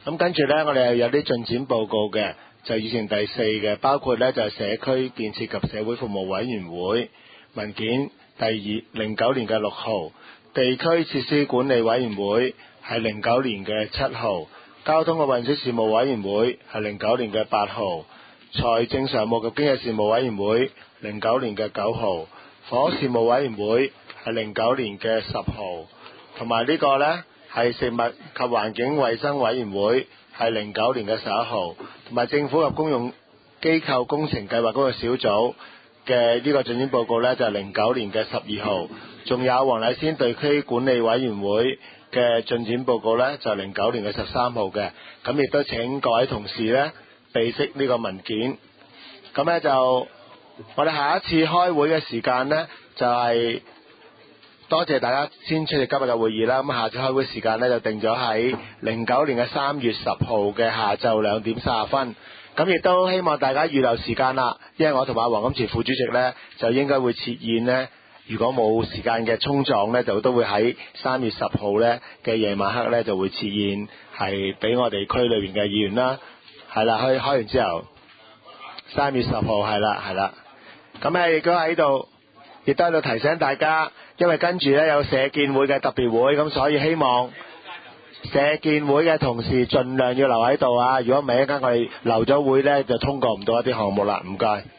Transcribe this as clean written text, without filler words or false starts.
咁跟住呢，我哋又有啲進展報告嘅，就議程第4嘅，包括呢就係社區建設及社會服務委員會文件09年嘅6號，地區設施管理委員會係09年嘅7號，交通嘅運輸事務委員會係09年嘅8號，財政常務及經濟事務委員會09年嘅9號，房屋事務委員會係09年嘅10號，同埋呢個呢係食物及環境衛生委員會係09年嘅11號，同埋政府及公用機構工程計劃嗰個小組嘅呢個進展報告呢，就係09年嘅12號，仲有黃大仙地區管理委員會嘅進展報告呢，就係09年嘅13號嘅。咁亦都請各位同事呢備悉呢個文件。咁呢就我哋下一次開會嘅時間呢，就係多謝大家先出席今日嘅會議啦。咁下次開會時間呢，就定咗喺09年嘅3月10號嘅下晝2點30分。咁亦都希望大家預留時間啦，因為我同阿黃錦池副主席呢，就應該會設宴呢。如果冇時間嘅衝撞呢，就都會喺3月10號呢嘅夜晚黑呢，就會設宴，係俾我哋區裏面嘅議員啦。係啦，開完之後3月10號係啦。咁亦都喺度提醒大家，因為跟住呢有社建會嘅特別會，咁所以希望社建會嘅同事盡量要留喺度啊！如果唔係一陣間我哋留咗會呢，就通過唔到一啲項目啦。唔該。